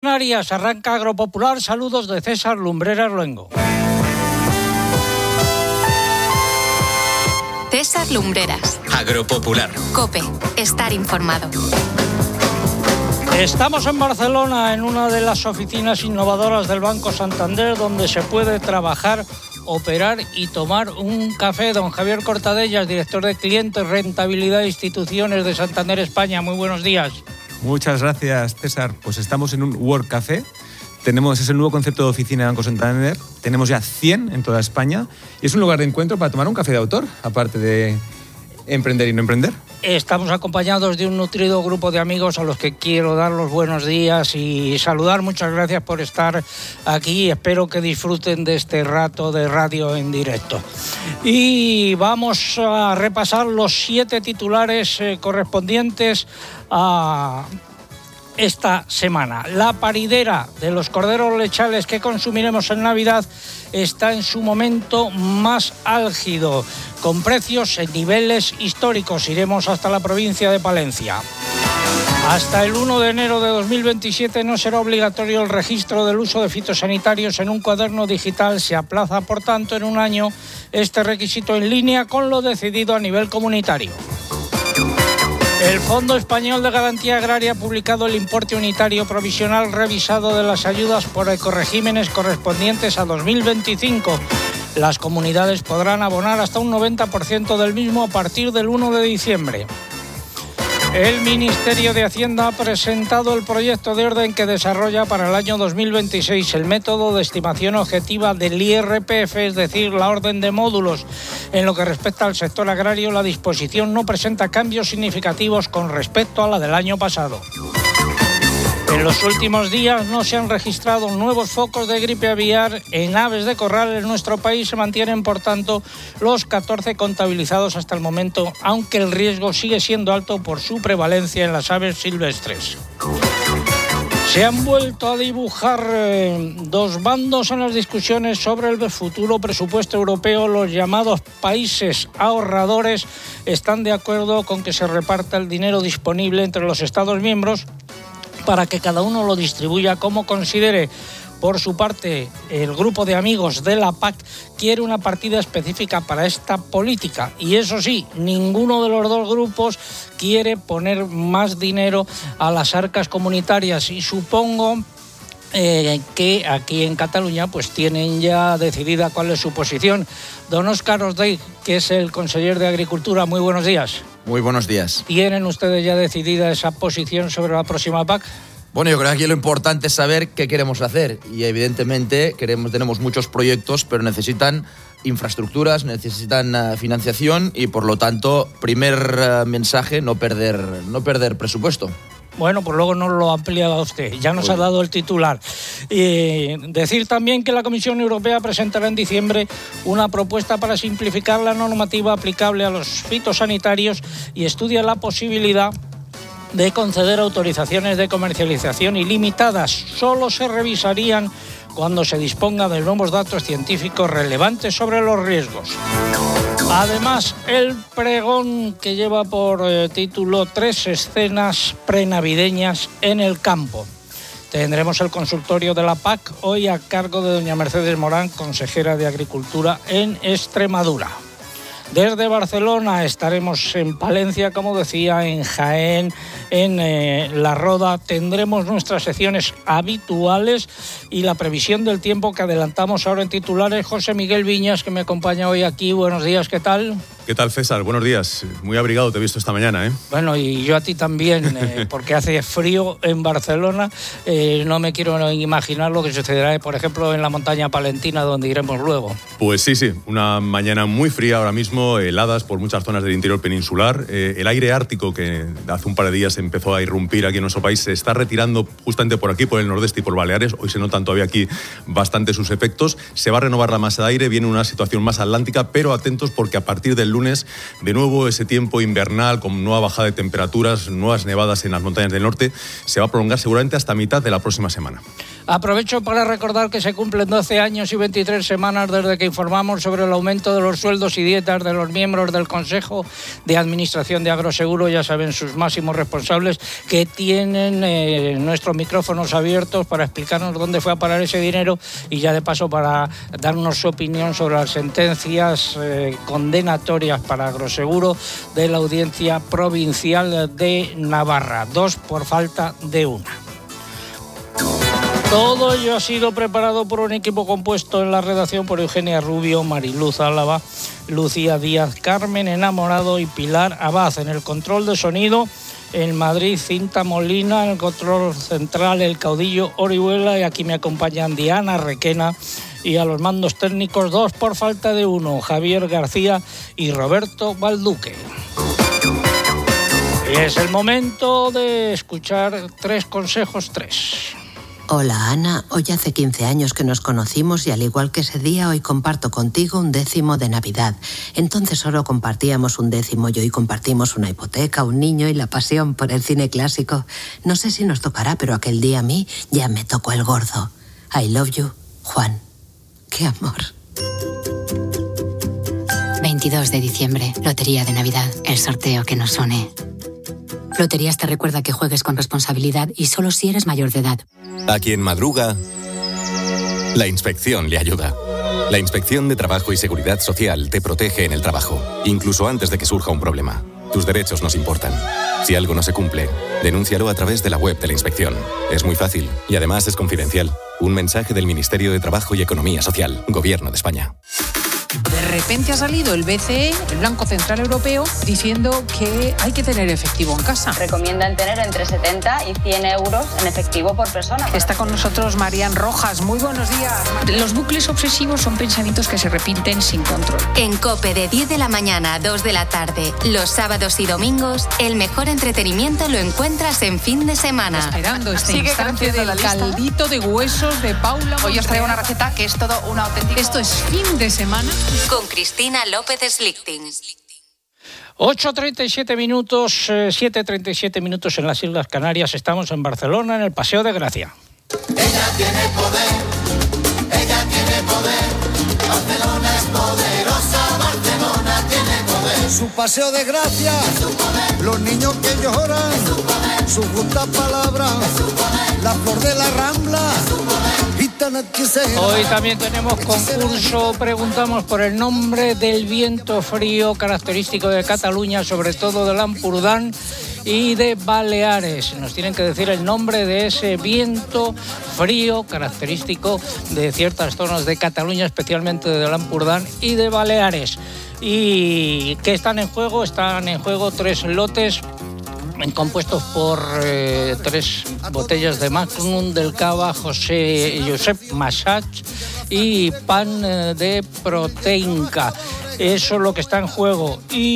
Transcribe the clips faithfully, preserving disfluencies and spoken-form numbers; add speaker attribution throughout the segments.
Speaker 1: Canarias, arranca Agropopular. Saludos de César Lumbreras Luengo.
Speaker 2: César Lumbreras.
Speaker 3: Agropopular.
Speaker 2: COPE. Estar informado.
Speaker 1: Estamos en Barcelona, en una de las oficinas innovadoras del Banco Santander, donde se puede trabajar, operar y tomar un café. Don Javier Cortadellas, director de Clientes, Rentabilidad e Instituciones de Santander España. Muy buenos días.
Speaker 4: Muchas gracias, César. Pues estamos en un Work Café. Tenemos, es el nuevo concepto de oficina de Banco Santander. Tenemos ya cien en toda España. Y es un lugar de encuentro para tomar un café de autor, aparte de emprender y no emprender.
Speaker 1: Estamos acompañados de un nutrido grupo de amigos a los que quiero dar los buenos días y saludar. Muchas gracias por estar aquí. Espero que disfruten de este rato de radio en directo. Y vamos a repasar los siete titulares eh, correspondientes a esta semana. La paridera de los corderos lechales que consumiremos en Navidad está en su momento más álgido, con precios en niveles históricos. Iremos hasta la provincia de Palencia. Hasta el uno de enero de dos mil veintisiete no será obligatorio el registro del uso de fitosanitarios en un cuaderno digital. Se aplaza, por tanto, en un año este requisito, en línea con lo decidido a nivel comunitario. El Fondo Español de Garantía Agraria ha publicado el importe unitario provisional revisado de las ayudas por ecoregímenes correspondientes a dos mil veinticinco. Las comunidades podrán abonar hasta un noventa por ciento del mismo a partir del uno de diciembre. El Ministerio de Hacienda ha presentado el proyecto de orden que desarrolla para el año dos mil veintiséis el método de estimación objetiva del I R P F, es decir, la orden de módulos. En lo que respecta al sector agrario, la disposición no presenta cambios significativos con respecto a la del año pasado. En los últimos días no se han registrado nuevos focos de gripe aviar en aves de corral. En nuestro país se mantienen, por tanto, los catorce contabilizados hasta el momento, aunque el riesgo sigue siendo alto por su prevalencia en las aves silvestres. Se han vuelto a dibujar eh, dos bandos en las discusiones sobre el futuro presupuesto europeo. Los llamados países ahorradores están de acuerdo con que se reparta el dinero disponible entre los Estados miembros para que cada uno lo distribuya como considere. Por su parte, el grupo de amigos de la P A C quiere una partida específica para esta política. Y eso sí, ninguno de los dos grupos quiere poner más dinero a las arcas comunitarias. Y supongo eh, que aquí en Cataluña pues tienen ya decidida cuál es su posición. Don Óscar Osdey, que es el conseller de Agricultura, muy buenos días.
Speaker 5: Muy buenos días.
Speaker 1: ¿Tienen ustedes ya decidida esa posición sobre la próxima P A C?
Speaker 5: Bueno, yo creo que aquí lo importante es saber qué queremos hacer y evidentemente queremos, tenemos muchos proyectos, pero necesitan infraestructuras, necesitan uh, financiación y por lo tanto, primer uh, mensaje, no perder, no perder presupuesto.
Speaker 1: Bueno, pues luego nos lo amplía usted, ya nos Uy. ha dado el titular. Y decir también que la Comisión Europea presentará en diciembre una propuesta para simplificar la normativa aplicable a los fitosanitarios y estudia la posibilidad de conceder autorizaciones de comercialización ilimitadas. Solo se revisarían cuando se disponga de nuevos datos científicos relevantes sobre los riesgos. Además, el pregón, que lleva por eh, título Tres escenas prenavideñas en el campo. Tendremos el consultorio de la P A C hoy a cargo de doña Mercedes Morán, consejera de Agricultura en Extremadura. Desde Barcelona estaremos en Palencia, como decía, en Jaén, en eh, La Roda. Tendremos nuestras secciones habituales y la previsión del tiempo que adelantamos ahora en titulares. José Miguel Viñas, que me acompaña hoy aquí. Buenos días, ¿qué tal?
Speaker 6: ¿Qué tal, César? Buenos días. Muy abrigado te he visto esta mañana, ¿eh?
Speaker 1: Bueno, y yo a ti también, eh, porque hace frío en Barcelona. Eh, no me quiero imaginar lo que sucederá, por ejemplo, en la montaña palentina, donde iremos luego.
Speaker 6: Pues sí, sí. Una mañana muy fría ahora mismo, heladas por muchas zonas del interior peninsular. Eh, el aire ártico, que hace un par de días empezó a irrumpir aquí en nuestro país, se está retirando justamente por aquí, por el nordeste y por Baleares. Hoy se notan todavía aquí bastante sus efectos. Se va a renovar la masa de aire, viene una situación más atlántica, pero atentos porque a partir del lunes, de nuevo ese tiempo invernal con nueva bajada de temperaturas, nuevas nevadas en las montañas del norte, se va a prolongar seguramente hasta mitad de la próxima semana.
Speaker 1: Aprovecho para recordar que se cumplen doce años y veintitrés semanas desde que informamos sobre el aumento de los sueldos y dietas de los miembros del Consejo de Administración de Agroseguro. Ya saben sus máximos responsables, que tienen eh, nuestros micrófonos abiertos para explicarnos dónde fue a parar ese dinero y ya de paso para darnos su opinión sobre las sentencias eh, condenatorias para Agroseguro de la Audiencia Provincial de Navarra. Dos por falta de una. Todo ello ha sido preparado por un equipo compuesto en la redacción por Eugenia Rubio, Mariluz Álava, Lucía Díaz, Carmen Enamorado y Pilar Abad. En el control de sonido, en Madrid, Cinta Molina, en el control central, el caudillo Orihuela, y aquí me acompañan Diana Requena, y a los mandos técnicos, dos por falta de uno, Javier García y Roberto Balduque. Y es el momento de escuchar Tres Consejos Tres.
Speaker 3: Hola Ana, hoy hace quince años que nos conocimos y al igual que ese día hoy comparto contigo un décimo de Navidad. Entonces solo compartíamos un décimo y hoy compartimos una hipoteca, un niño y la pasión por el cine clásico. No sé si nos tocará, pero aquel día a mí ya me tocó el gordo. I love you, Juan. ¡Qué amor!
Speaker 7: veintidós de diciembre, Lotería de Navidad, el sorteo que nos une. Loterías te recuerda que juegues con responsabilidad y solo si eres mayor de edad.
Speaker 8: A quien madruga, la inspección le ayuda. La Inspección de Trabajo y Seguridad Social te protege en el trabajo, incluso antes de que surja un problema. Tus derechos nos importan. Si algo no se cumple, denúncialo a través de la web de la inspección. Es muy fácil y además es confidencial. Un mensaje del Ministerio de Trabajo y Economía Social, Gobierno de España.
Speaker 9: De repente ha salido el B C E, el Banco Central Europeo, diciendo que hay que tener efectivo en casa.
Speaker 10: Recomiendan tener entre setenta y cien euros en efectivo por persona.
Speaker 9: Está con nosotros Marian Rojas. Muy buenos días.
Speaker 11: Los bucles obsesivos son pensamientos que se repiten sin control.
Speaker 2: En COPE, de diez de la mañana a dos de la tarde, los sábados y domingos, el mejor entretenimiento lo encuentras en fin de semana.
Speaker 9: Esperando este Sigue instante del caldito de huesos de Paula.
Speaker 12: Hoy os traigo una receta que es todo una auténtica...
Speaker 9: Esto es fin de semana.
Speaker 2: Con Cristina López Slichting.
Speaker 1: ocho treinta y siete minutos, eh, siete treinta y siete minutos en las Islas Canarias. Estamos en Barcelona, en el Paseo de Gracia.
Speaker 13: Ella tiene poder, ella tiene poder. Barcelona es poderosa, Barcelona tiene poder. Su Paseo de Gracia, los niños que lloran, su justa palabra, la flor de la Rambla.
Speaker 1: Hoy también tenemos concurso, preguntamos por el nombre del viento frío característico de Cataluña, sobre todo del Ampurdán y de Baleares. Nos tienen que decir el nombre de ese viento frío característico de ciertas zonas de Cataluña, especialmente del Ampurdán y de Baleares. ¿Y qué están en juego? Están en juego tres lotes compuestos por eh, tres botellas de Magnum del Cava José Josep Massach y pan eh, de Proteinca. Eso es lo que está en juego.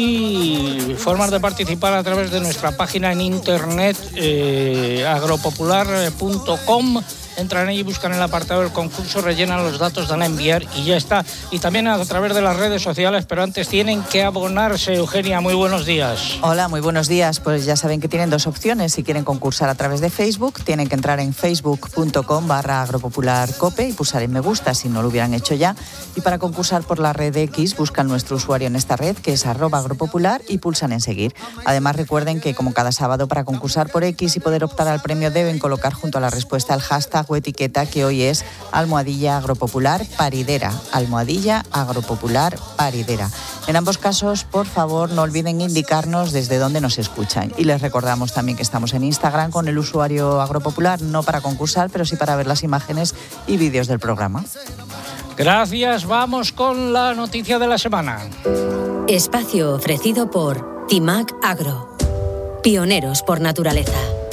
Speaker 1: Y formas de participar a través de nuestra página en internet, eh, agropopular punto com. Entran ahí, buscan el apartado del concurso, rellenan los datos, dan a enviar y ya está. Y también a través de las redes sociales, pero antes tienen que abonarse. Eugenia, muy buenos días.
Speaker 14: Hola, muy buenos días. Pues ya saben que tienen dos opciones. Si quieren concursar a través de Facebook, tienen que entrar en facebook punto com barra agropopularcope y pulsar en me gusta si no lo hubieran hecho ya. Y para concursar por la red X, buscan nuestro usuario en esta red, que es arroba agropopular, y pulsan en seguir. Además, recuerden que como cada sábado, para concursar por X y poder optar al premio, deben colocar junto a la respuesta el hashtag o etiqueta, que hoy es almohadilla agropopular paridera, almohadilla agropopular paridera. En ambos casos, por favor, no olviden indicarnos desde dónde nos escuchan. Y les recordamos también que estamos en Instagram con el usuario agropopular, no para concursar, pero sí para ver las imágenes y vídeos del programa.
Speaker 1: Gracias, vamos con la noticia de la semana.
Speaker 15: Espacio ofrecido por Timac Agro, pioneros por naturaleza.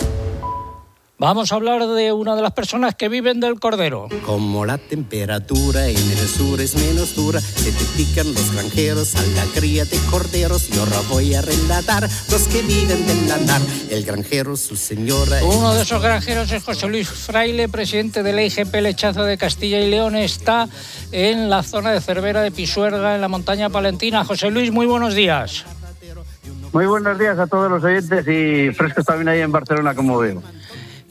Speaker 1: Vamos a hablar de una de las personas que viven del cordero.
Speaker 16: Como la temperatura en el sur es menos dura, se te pican los granjeros a la cría de corderos. Y ahora voy a relatar los que viven del lanar. El granjero, su señora...
Speaker 1: Uno de esos granjeros es José Luis Fraile, presidente de la I G P Lechazo de Castilla y León. Está en la zona de Cervera de Pisuerga, en la montaña palentina. José Luis, muy buenos días.
Speaker 17: Muy buenos días a todos los oyentes y frescos también ahí en Barcelona, como veo.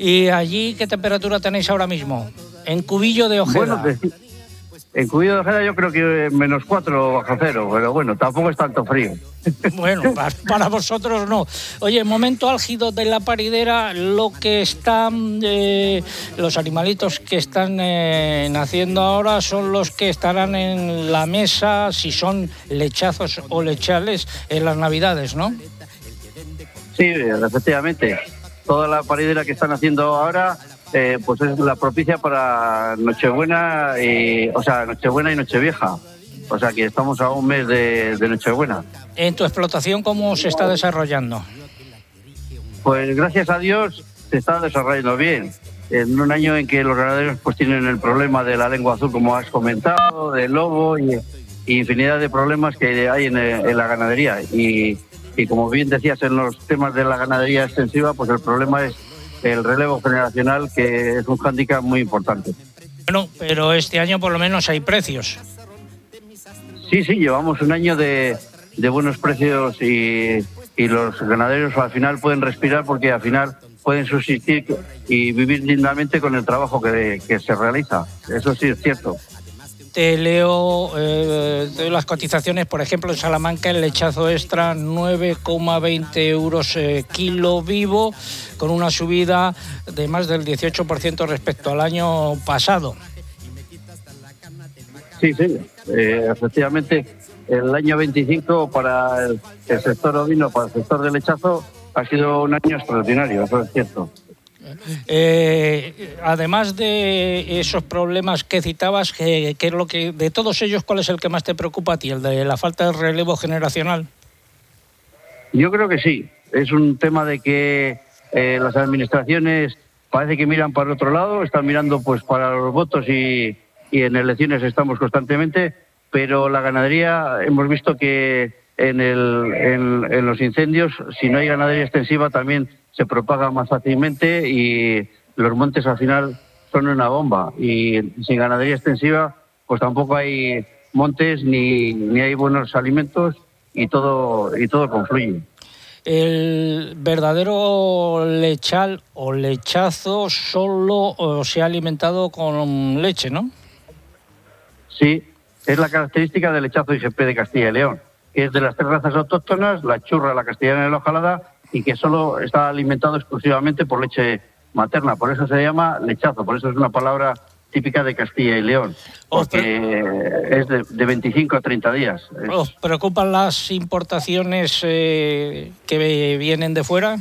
Speaker 1: ¿Y allí qué temperatura tenéis ahora mismo? En Cubillo de Ojeda.
Speaker 17: Bueno, de, en Cubillo de Ojeda yo creo que menos cuatro bajo cero, pero bueno, tampoco es tanto frío.
Speaker 1: Bueno, para, para vosotros no. Oye, momento álgido de la paridera, lo que están, eh, los animalitos que están eh, naciendo ahora son los que estarán en la mesa, si son lechazos o lechales, en las Navidades, ¿no?
Speaker 17: Sí, efectivamente. Toda la paridera que están haciendo ahora, eh, pues es la propicia para Nochebuena, y, o sea, Nochebuena y Nochevieja. O sea que estamos a un mes de, de Nochebuena.
Speaker 1: ¿En tu explotación cómo se está desarrollando?
Speaker 17: Pues gracias a Dios se está desarrollando bien. En un año en que los ganaderos pues tienen el problema de la lengua azul, como has comentado, del lobo y, y infinidad de problemas que hay en, en la ganadería. Y, y como bien decías, en los temas de la ganadería extensiva, pues el problema es el relevo generacional, que es un hándicap muy importante.
Speaker 1: Bueno, pero este año por lo menos hay precios.
Speaker 17: Sí, sí, llevamos un año de, de buenos precios y, y los ganaderos al final pueden respirar porque al final pueden subsistir y vivir dignamente con el trabajo que, que se realiza. Eso sí es cierto.
Speaker 1: Te leo eh, de las cotizaciones, por ejemplo, en Salamanca el lechazo extra nueve coma veinte euros eh, kilo vivo, con una subida de más del dieciocho por ciento respecto al año pasado.
Speaker 17: Sí, sí, eh, efectivamente el año veinticinco para el, el sector ovino, para el sector del lechazo, ha sido un año extraordinario, eso es cierto.
Speaker 1: Eh, además de esos problemas que citabas, ¿qué, qué es lo que, de todos ellos, cuál es el que más te preocupa a ti, el de la falta de relevo generacional?
Speaker 17: Yo creo que sí, es un tema de que eh, las administraciones parece que miran para otro lado, están mirando pues para los votos y, y en elecciones estamos constantemente, pero la ganadería hemos visto que en, el, en, en los incendios, si no hay ganadería extensiva, también se propaga más fácilmente y los montes al final son una bomba. Y sin ganadería extensiva, pues tampoco hay montes ni, ni hay buenos alimentos y todo, y todo confluye.
Speaker 1: El verdadero lechal o lechazo solo o se ha alimentado con leche, ¿no?
Speaker 17: Sí, es la característica del lechazo I G P de Castilla y León, que es de las tres razas autóctonas, la churra, la castellana y la ojalada, y que solo está alimentado exclusivamente por leche materna. Por eso se llama lechazo, por eso es una palabra típica de Castilla y León, porque es de, de veinticinco a treinta días.
Speaker 1: ¿Os preocupan las importaciones eh, que vienen de fuera?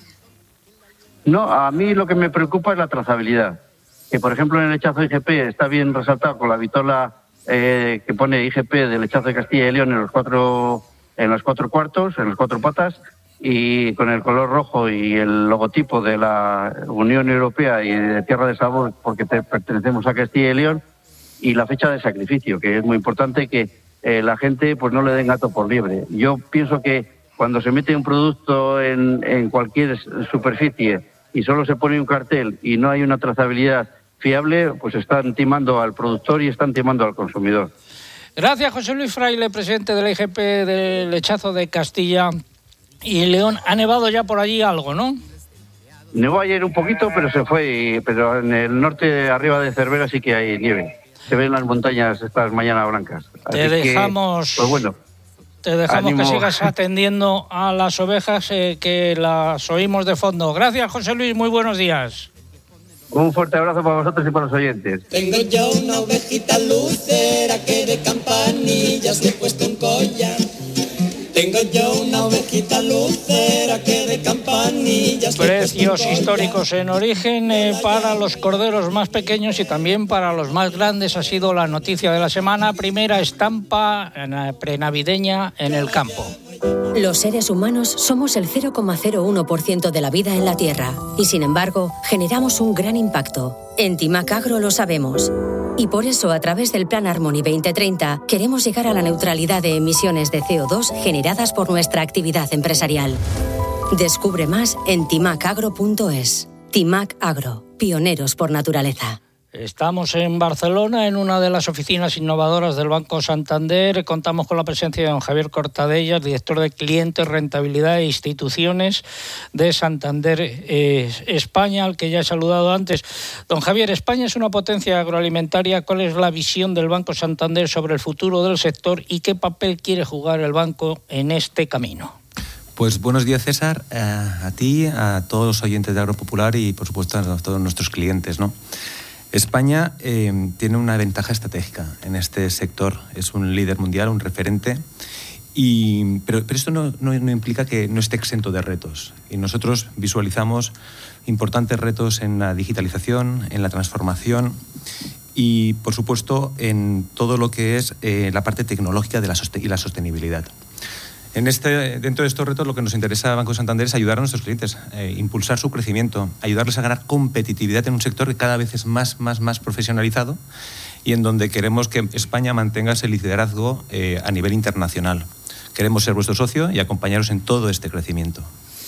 Speaker 17: No, a mí lo que me preocupa es la trazabilidad. Que, por ejemplo, en el lechazo I G P está bien resaltado con la vitola eh, que pone I G P del lechazo de Castilla y León en los cuatro, en los cuatro cuartos, en las cuatro patas, y con el color rojo y el logotipo de la Unión Europea y de Tierra de Sabor, porque te, pertenecemos a Castilla y León, y la fecha de sacrificio, que es muy importante que eh, la gente pues no le den gato por liebre. Yo pienso que cuando se mete un producto en, en cualquier superficie y solo se pone un cartel y no hay una trazabilidad fiable, pues están timando al productor y están timando al consumidor.
Speaker 1: Gracias, José Luis Fraile, presidente de la I G P del lechazo de Castilla y León. Ha nevado ya por allí algo, ¿no?
Speaker 17: Nevó ayer un poquito, pero se fue. Pero en el norte, arriba de Cervera, sí que hay nieve. Se ven las montañas estas mañanas blancas.
Speaker 1: Te Así dejamos... Que, pues bueno, te dejamos ánimo. Que sigas atendiendo a las ovejas, eh, que las oímos de fondo. Gracias, José Luis. Muy buenos días.
Speaker 17: Un fuerte abrazo para vosotros y para los oyentes.
Speaker 13: Tengo yo una ovejita lucera que de campanillas le he puesto un collar. Tengo yo una ovejita lucera que de campanillas...
Speaker 1: Precios históricos en origen eh, para los corderos más pequeños y también para los más grandes ha sido la noticia de la semana. Primera estampa eh, prenavideña en el campo.
Speaker 15: Los seres humanos somos el cero coma cero uno por ciento de la vida en la Tierra y, sin embargo, generamos un gran impacto. En Timac Agro lo sabemos. Y por eso, a través del Plan Harmony veinte treinta, queremos llegar a la neutralidad de emisiones de C O dos generadas por nuestra actividad empresarial. Descubre más en timac agro punto es. Timac Agro, pioneros por naturaleza.
Speaker 1: Estamos en Barcelona, en una de las oficinas innovadoras del Banco Santander. Contamos con la presencia de don Javier Cortadellas, director de Clientes, Rentabilidad e Instituciones de Santander eh, España, al que ya he saludado antes. Don Javier, España es una potencia agroalimentaria. ¿Cuál es la visión del Banco Santander sobre el futuro del sector y qué papel quiere jugar el banco en este camino?
Speaker 18: Pues buenos días, César, eh, a ti, a todos los oyentes de Agropopular y, por supuesto, a todos nuestros clientes, ¿no? España eh, tiene una ventaja estratégica en este sector. Es un líder mundial, un referente, y, pero, pero esto no, no, no implica que no esté exento de retos. Y nosotros visualizamos importantes retos en la digitalización, en la transformación y, por supuesto, en todo lo que es eh, la parte tecnológica de la sosten- y la sostenibilidad. En este, dentro de estos retos, lo que nos interesa a Banco Santander es ayudar a nuestros clientes, eh, impulsar su crecimiento, ayudarles a ganar competitividad en un sector que cada vez es más, más, más profesionalizado y en donde queremos que España mantenga ese liderazgo eh, a nivel internacional. Queremos ser vuestro socio y acompañaros en todo este crecimiento.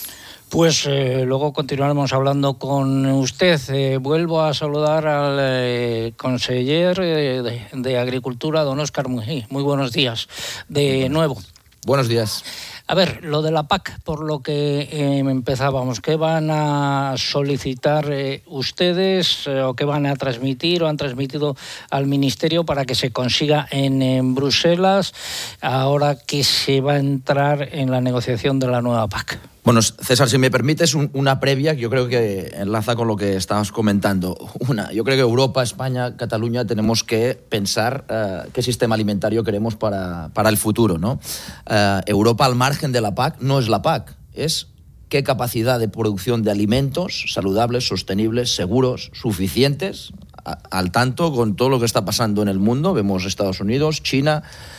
Speaker 1: Pues eh, luego continuaremos hablando con usted. Eh, vuelvo a saludar al eh, conseller eh, de, de Agricultura, don Óscar Mují. Muy buenos días de nuevo.
Speaker 5: Buenos días.
Speaker 1: A ver, lo de la P A C, por lo que eh, empezábamos, ¿qué van a solicitar eh, ustedes eh, o qué van a transmitir o han transmitido al Ministerio para que se consiga en, en Bruselas ahora que se va a entrar en la negociación de la nueva P A C?
Speaker 5: Bueno, César, si me permites un, una previa que yo creo que enlaza con lo que estabas comentando. Una, yo creo que Europa, España, Cataluña tenemos que pensar uh, qué sistema alimentario queremos para, para el futuro, ¿no? Uh, Europa, al margen de la P A C, no es la P A C, es qué capacidad de producción de alimentos saludables, sostenibles, seguros, suficientes, a, al tanto con todo lo que está pasando en el mundo. Vemos Estados Unidos, China.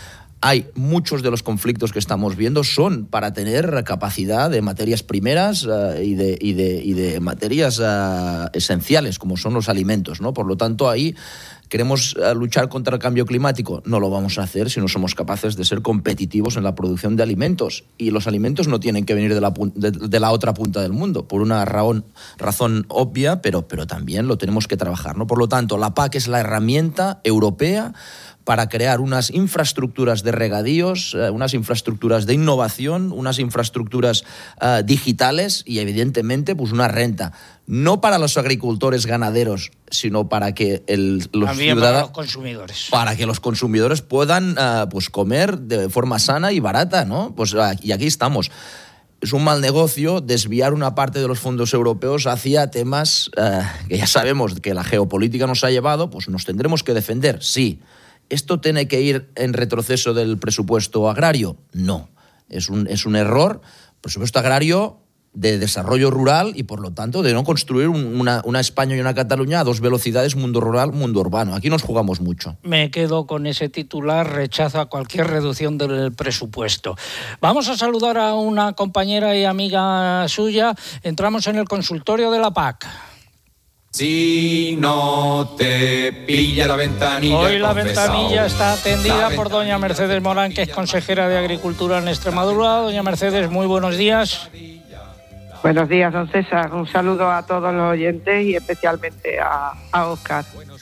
Speaker 5: Hay muchos de los conflictos que estamos viendo son para tener capacidad de materias primeras uh, y, de, y, de, y de materias uh, esenciales, como son los alimentos, ¿no? Por lo tanto, ahí queremos uh, luchar contra el cambio climático. No lo vamos a hacer si no somos capaces de ser competitivos en la producción de alimentos. Y los alimentos no tienen que venir de la, de, de la otra punta del mundo, por una razón, razón obvia, pero, pero también lo tenemos que trabajar, ¿no? Por lo tanto, la P A C es la herramienta europea para crear unas infraestructuras de regadíos, eh, unas infraestructuras de innovación, unas infraestructuras eh, digitales y, evidentemente, pues una renta. No para los agricultores ganaderos, sino para que el, los
Speaker 1: También
Speaker 5: ciudadanos...
Speaker 1: para los consumidores.
Speaker 5: Para que los consumidores puedan uh, pues comer de forma sana y barata, ¿no? Pues, uh, y aquí estamos. Es un mal negocio desviar una parte de los fondos europeos hacia temas uh, que ya sabemos que la geopolítica nos ha llevado, pues nos tendremos que defender, sí. ¿Esto tiene que ir en retroceso del presupuesto agrario? No. Es un, es un error. Presupuesto agrario de desarrollo rural y, por lo tanto, de no construir una, una España y una Cataluña a dos velocidades, mundo rural, mundo urbano. Aquí nos jugamos mucho.
Speaker 1: Me quedo con ese titular, rechazo a cualquier reducción del presupuesto. Vamos a saludar a una compañera y amiga suya. Entramos en el consultorio de la P A C.
Speaker 19: Si no te pilla la ventanilla.
Speaker 1: Hoy la
Speaker 19: confesao.
Speaker 1: ventanilla está atendida
Speaker 19: La
Speaker 1: por doña Mercedes Morán, que es consejera de Agricultura en Extremadura. Doña Mercedes, muy buenos días.
Speaker 20: Buenos días, don César. Un saludo a todos los oyentes y especialmente a, a Óscar.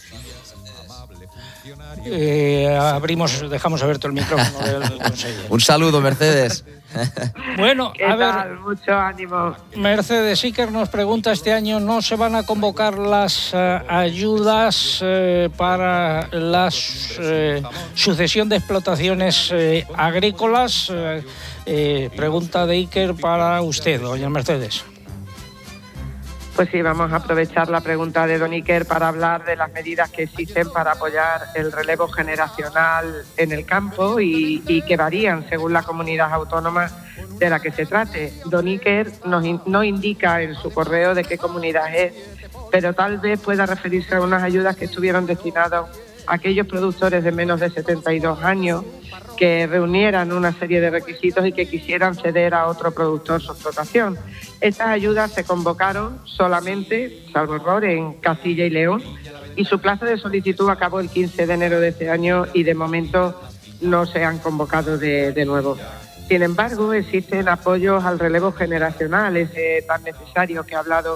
Speaker 1: Eh, abrimos, dejamos abierto el micrófono del consejero.
Speaker 5: Un saludo, Mercedes.
Speaker 1: Bueno,
Speaker 20: ¿Qué
Speaker 1: a
Speaker 20: tal?
Speaker 1: ver,
Speaker 20: Mucho ánimo.
Speaker 1: Mercedes Iker nos pregunta, este año no se van a convocar las uh, ayudas uh, para la uh, sucesión de explotaciones uh, agrícolas. Uh, eh, pregunta de Iker para usted, doña Mercedes.
Speaker 20: Pues sí, vamos a aprovechar la pregunta de don Iker para hablar de las medidas que existen para apoyar el relevo generacional en el campo y, y que varían según la comunidad autónoma de la que se trate. Don Iker nos in, no indica en su correo de qué comunidad es, pero tal vez pueda referirse a unas ayudas que estuvieron destinadas a aquellos productores de menos de setenta y dos años que reunieran una serie de requisitos y que quisieran ceder a otro productor su explotación. Estas ayudas se convocaron solamente, salvo error, en Castilla y León, y su plazo de solicitud acabó el quince de enero de este año y de momento no se han convocado de, de nuevo. Sin embargo, existen apoyos al relevo generacional, ese tan necesario que ha hablado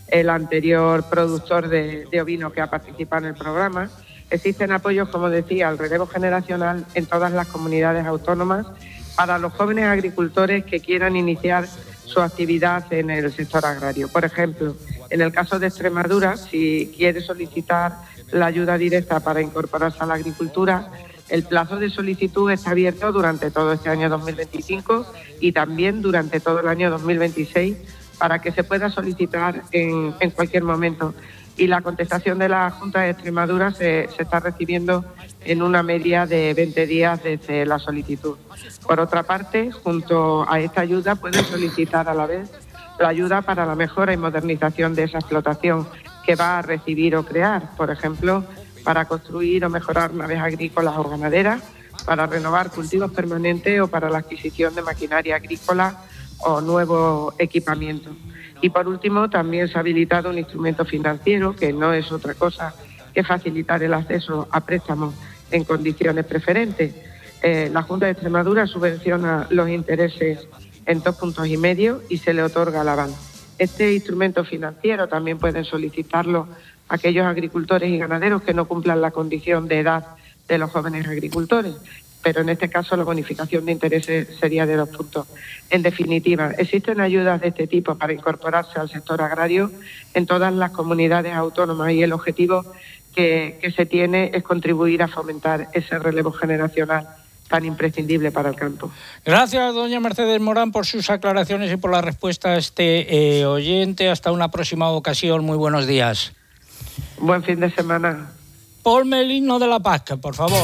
Speaker 20: el anterior productor de, de ovino que ha participado en el programa. Existen apoyos, como decía, al relevo generacional en todas las comunidades autónomas para los jóvenes agricultores que quieran iniciar su actividad en el sector agrario. Por ejemplo, en el caso de Extremadura, si quiere solicitar la ayuda directa para incorporarse a la agricultura, el plazo de solicitud está abierto durante todo este año dos mil veinticinco y también durante todo el año dos mil veintiséis para que se pueda solicitar en, en cualquier momento. Y la contestación de la Junta de Extremadura se, se está recibiendo en una media de veinte días desde la solicitud. Por otra parte, junto a esta ayuda pueden solicitar a la vez la ayuda para la mejora y modernización de esa explotación que va a recibir o crear, por ejemplo, para construir o mejorar naves agrícolas o ganaderas, para renovar cultivos permanentes o para la adquisición de maquinaria agrícola o nuevo equipamiento. Y por último, también se ha habilitado un instrumento financiero que no es otra cosa que facilitar el acceso a préstamos en condiciones preferentes. Eh, la Junta de Extremadura subvenciona los intereses en dos puntos y medio y se le otorga el aval. Este instrumento financiero también pueden solicitarlo aquellos agricultores y ganaderos que no cumplan la condición de edad de los jóvenes agricultores, pero en este caso la bonificación de intereses sería de dos puntos. En definitiva, existen ayudas de este tipo para incorporarse al sector agrario en todas las comunidades autónomas y el objetivo que, que se tiene es contribuir a fomentar ese relevo generacional tan imprescindible para el campo.
Speaker 1: Gracias, doña Mercedes Morán, por sus aclaraciones y por la respuesta a este eh, oyente. Hasta una próxima ocasión. Muy buenos días.
Speaker 20: Buen fin de semana.
Speaker 1: Ponme el himno de la P A C, por favor.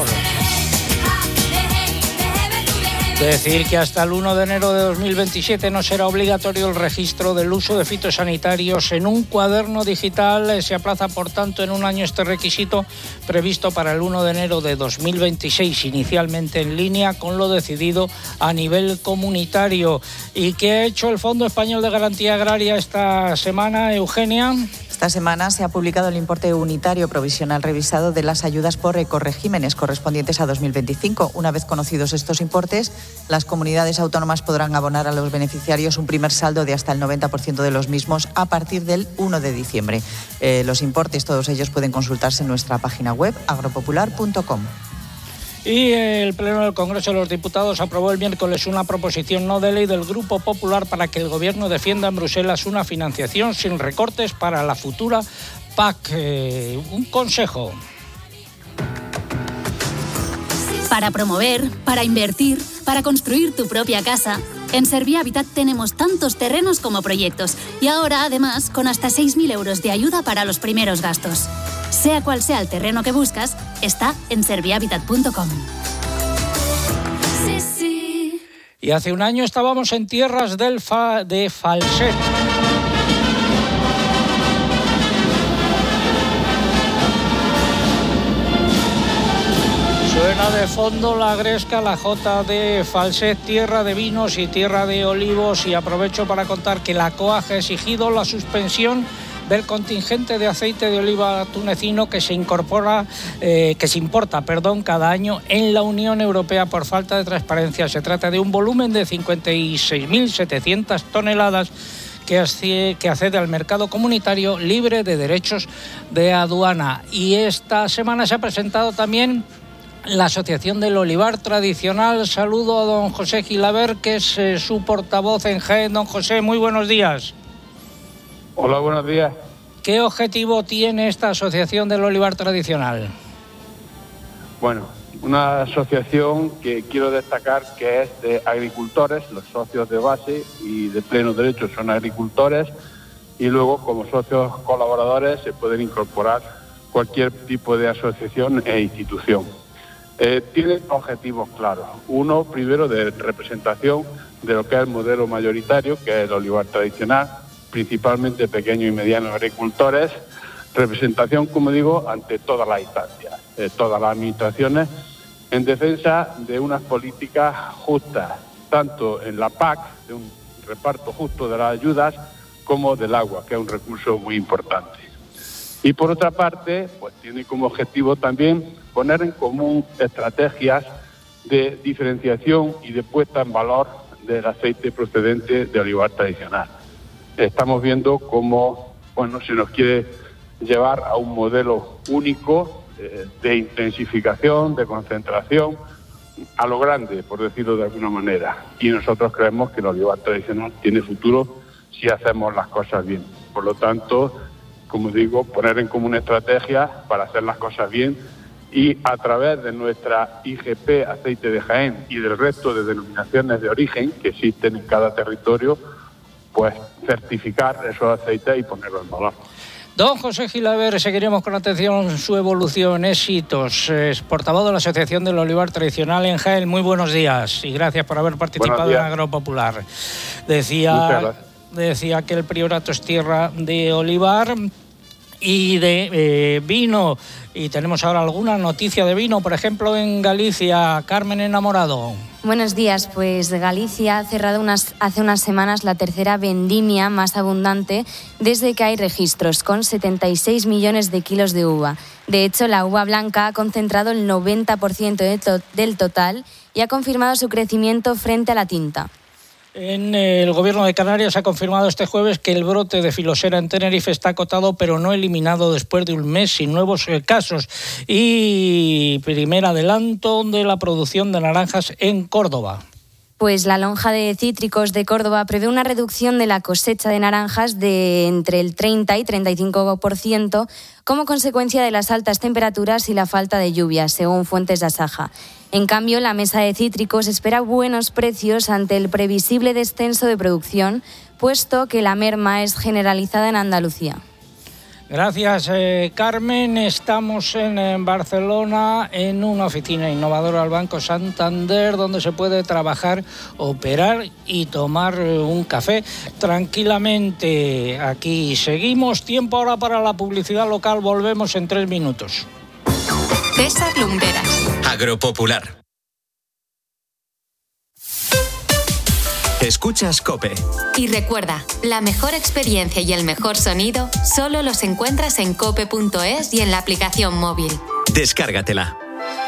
Speaker 1: Decir que hasta el uno de enero de dos mil veintisiete no será obligatorio el registro del uso de fitosanitarios en un cuaderno digital. Se aplaza, por tanto, en un año este requisito previsto para el uno de enero de dos mil veintiséis, inicialmente en línea con lo decidido a nivel comunitario. ¿Y qué ha hecho el Fondo Español de Garantía Agraria esta semana, Eugenia?
Speaker 14: Esta semana se ha publicado el importe unitario provisional revisado de las ayudas por ecoregímenes correspondientes a dos mil veinticinco. Una vez conocidos estos importes, las comunidades autónomas podrán abonar a los beneficiarios un primer saldo de hasta el noventa por ciento de los mismos a partir del uno de diciembre. Eh, los importes, todos ellos, pueden consultarse en nuestra página web agropopular punto com.
Speaker 1: Y el Pleno del Congreso de los Diputados aprobó el miércoles una proposición no de ley del Grupo Popular para que el Gobierno defienda en Bruselas una financiación sin recortes para la futura P A C. Eh, un consejo.
Speaker 21: Para promover, para invertir, para construir tu propia casa. En Servihabitat tenemos tantos terrenos como proyectos y ahora, además, con hasta seis mil euros de ayuda para los primeros gastos. Sea cual sea el terreno que buscas, está en servihabitat punto com.
Speaker 1: Sí, sí. Y hace un año estábamos en tierras del fa- de Falset. Suena de fondo la Gresca, la Jota de Falset, tierra de vinos y tierra de olivos, y aprovecho para contar que la COAG ha exigido la suspensión del contingente de aceite de oliva tunecino que se incorpora, eh, que se importa, perdón, cada año en la Unión Europea por falta de transparencia. Se trata de un volumen de cincuenta y seis mil setecientas toneladas que accede al mercado comunitario libre de derechos de aduana. Y esta semana se ha presentado también la Asociación del Olivar Tradicional. Saludo a don José Gilaber, que es eh, su portavoz en Jaén. Don José, muy buenos días.
Speaker 22: Hola, buenos días.
Speaker 1: ¿Qué objetivo tiene esta Asociación del Olivar Tradicional?
Speaker 22: Bueno, una asociación que quiero destacar que es de agricultores, los socios de base y de pleno derecho son agricultores, y luego como socios colaboradores se pueden incorporar cualquier tipo de asociación e institución. Eh, tiene objetivos claros. Uno, primero, de representación de lo que es el modelo mayoritario, que es el olivar tradicional, principalmente pequeños y medianos agricultores, representación, como digo, ante todas las instancias, eh, todas las administraciones, en defensa de unas políticas justas, tanto en la P A C, de un reparto justo de las ayudas, como del agua, que es un recurso muy importante. Y por otra parte, pues tiene como objetivo también poner en común estrategias de diferenciación y de puesta en valor del aceite procedente de olivar tradicional. Estamos viendo cómo bueno, se nos quiere llevar a un modelo único eh, de intensificación, de concentración, a lo grande, por decirlo de alguna manera. Y nosotros creemos que el olivar tradicional tiene futuro si hacemos las cosas bien. Por lo tanto, como digo, poner en común estrategias para hacer las cosas bien y a través de nuestra I G P Aceite de Jaén y del resto de denominaciones de origen que existen en cada territorio, pues certificar esos aceites y ponerlos en valor.
Speaker 1: Don José Gilaver, seguiremos con atención su evolución, éxitos. Es portavoz de la Asociación del Olivar Tradicional en Jaén. Muy buenos días y gracias por haber participado en Agropopular. Decía, decía que el Priorato es tierra de olivar y de eh, vino. Y tenemos ahora alguna noticia de vino, por ejemplo, en Galicia. Carmen Enamorado.
Speaker 4: Buenos días, pues Galicia ha cerrado unas, hace unas semanas la tercera vendimia más abundante desde que hay registros, con setenta y seis millones de kilos de uva. De hecho, la uva blanca ha concentrado el noventa por ciento de to- del total y ha confirmado su crecimiento frente a la tinta.
Speaker 1: En el Gobierno de Canarias ha confirmado este jueves que el brote de filosera en Tenerife está acotado pero no eliminado después de un mes sin nuevos eh, casos. Y primer adelanto de la producción de naranjas en Córdoba.
Speaker 4: Pues la lonja de cítricos de Córdoba prevé una reducción de la cosecha de naranjas de entre el treinta y treinta y cinco por ciento como consecuencia de las altas temperaturas y la falta de lluvias, según fuentes de Asaja. En cambio, la mesa de cítricos espera buenos precios ante el previsible descenso de producción, puesto que la merma es generalizada en Andalucía.
Speaker 1: Gracias, eh, Carmen. Estamos en, en Barcelona, en una oficina innovadora del Banco Santander, donde se puede trabajar, operar y tomar un café tranquilamente. Aquí seguimos. Tiempo ahora para la publicidad local. Volvemos en tres minutos.
Speaker 2: César Lumberas.
Speaker 6: Agropopular. Escuchas COPE.
Speaker 2: Y recuerda, la mejor experiencia y el mejor sonido solo los encuentras en cope punto es y en la aplicación móvil.
Speaker 6: Descárgatela.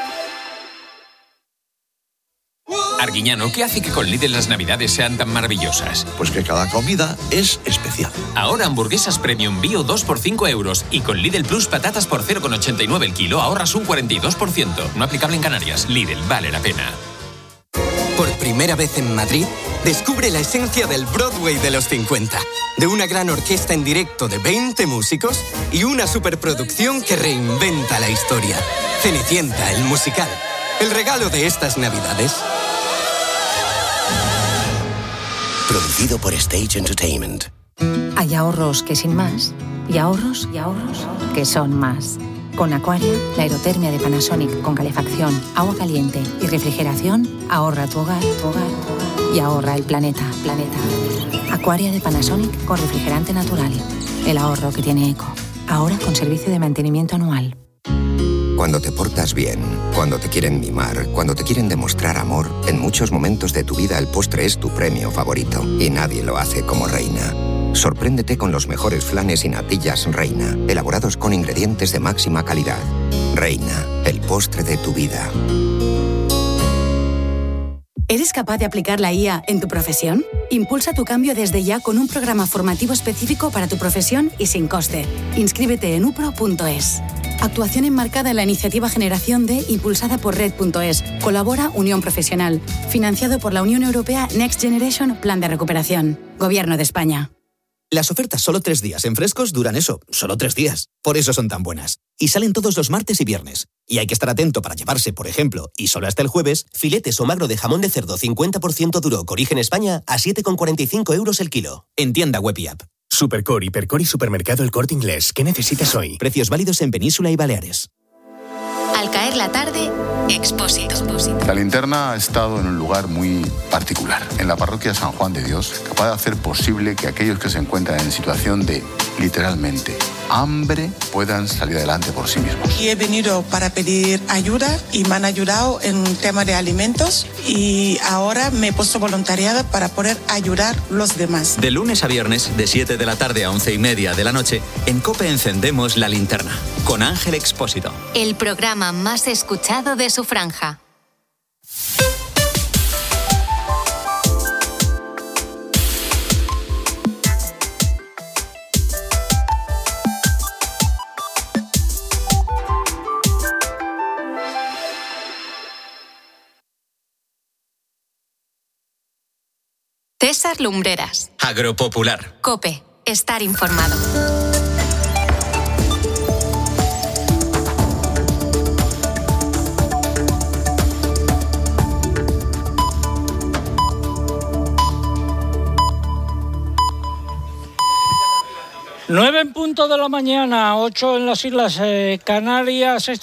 Speaker 19: Arguiñano, ¿qué hace que con Lidl las navidades sean tan maravillosas?
Speaker 23: Pues que cada comida es especial.
Speaker 19: Ahora hamburguesas Premium Bio dos por cinco euros y con Lidl Plus patatas por cero coma ochenta y nueve el kilo ahorras un cuarenta y dos por ciento. No aplicable en Canarias. Lidl, vale la pena.
Speaker 24: Por primera vez en Madrid, descubre la esencia del Broadway de los cincuenta. De una gran orquesta en directo de veinte músicos y una superproducción que reinventa la historia. Cenicienta, el musical. El regalo de estas navidades.
Speaker 25: Producido por Stage Entertainment.
Speaker 26: Hay ahorros que sin más, y ahorros, y ahorros que son más. Con Aquaria, la aerotermia de Panasonic con calefacción, agua caliente y refrigeración, ahorra tu hogar, tu hogar, tu hogar y ahorra el planeta, planeta. Aquaria de Panasonic con refrigerante natural. El ahorro que tiene eco. Ahora con servicio de mantenimiento anual.
Speaker 25: Cuando te portas bien, cuando te quieren mimar, cuando te quieren demostrar amor, en muchos momentos de tu vida el postre es tu premio favorito. Y nadie lo hace como Reina. Sorpréndete con los mejores flanes y natillas Reina, elaborados con ingredientes de máxima calidad. Reina, el postre de tu vida.
Speaker 27: ¿Eres capaz de aplicar la I A en tu profesión? Impulsa tu cambio desde ya con un programa formativo específico para tu profesión y sin coste. Inscríbete en upro punto es. Actuación enmarcada en la iniciativa Generación D, impulsada por red punto es. Colabora Unión Profesional. Financiado por la Unión Europea Next Generation Plan de Recuperación. Gobierno de España.
Speaker 28: Las ofertas solo tres días en Frescos duran eso, solo tres días. Por eso son tan buenas. Y salen todos los martes y viernes. Y hay que estar atento para llevarse, por ejemplo, y solo hasta el jueves, filetes o magro de jamón de cerdo cincuenta por ciento duro con origen España a siete con cuarenta y cinco euros el kilo. En tienda web y app.
Speaker 29: Supercore, Hipercore y Supermercado El Corte Inglés. ¿Qué necesitas hoy?
Speaker 28: Precios válidos en Península y Baleares.
Speaker 2: Al caer la tarde, Expósito.
Speaker 30: La linterna ha estado en un lugar muy particular, en la parroquia San Juan de Dios, capaz de hacer posible que aquellos que se encuentran en situación de, literalmente, hambre, puedan salir adelante por sí mismos.
Speaker 31: Y he venido para pedir ayuda y me han ayudado en un tema de alimentos y ahora me he puesto voluntariada para poder ayudar a los demás.
Speaker 6: De lunes a viernes, de siete de la tarde a once y media de la noche, en COPE encendemos la linterna, con Ángel Expósito.
Speaker 2: El programa más escuchado de su franja. César Lumbreras.
Speaker 6: Agropopular.
Speaker 2: COPE. Estar informado.
Speaker 1: Nueve en punto de la mañana, ocho en las Islas eh, Canarias.